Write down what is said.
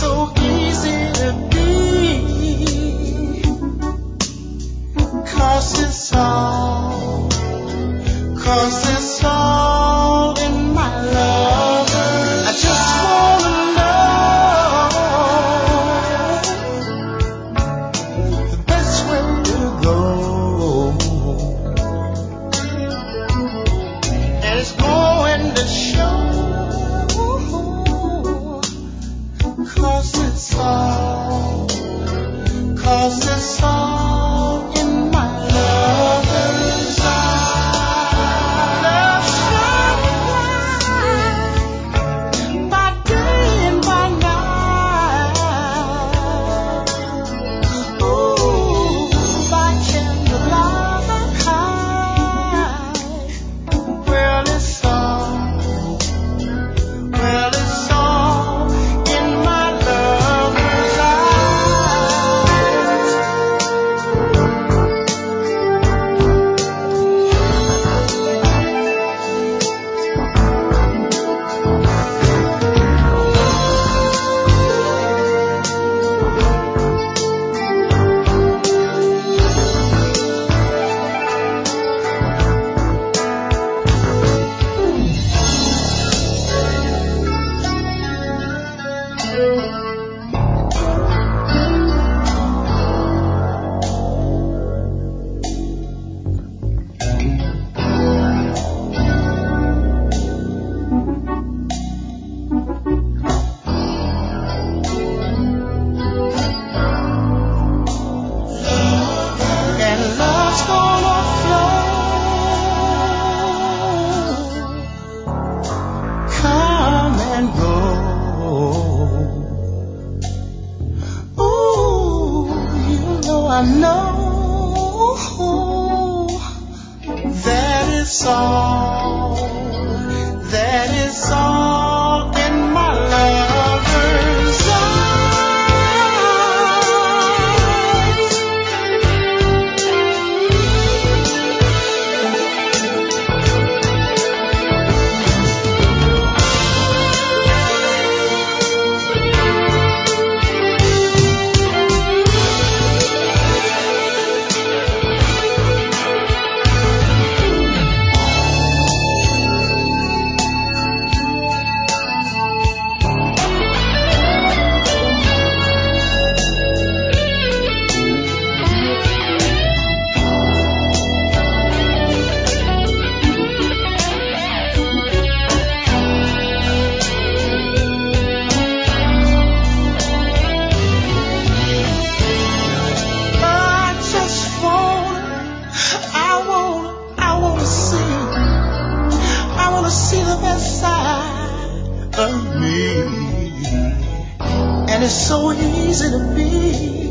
so easy to be, 'cause it's all in my love. I just wanna know the best way to go, and it's going to show, 'cause it's all in my lover's eyes. Love shines by day and by night. Ooh, by candlelight and high. Well, it's all in my lover's eyes. And love's gonna flow, come and go. Ooh, you know I know that it's all in my lover's eyes. I wanna see the best side of me, and it's so easy to be.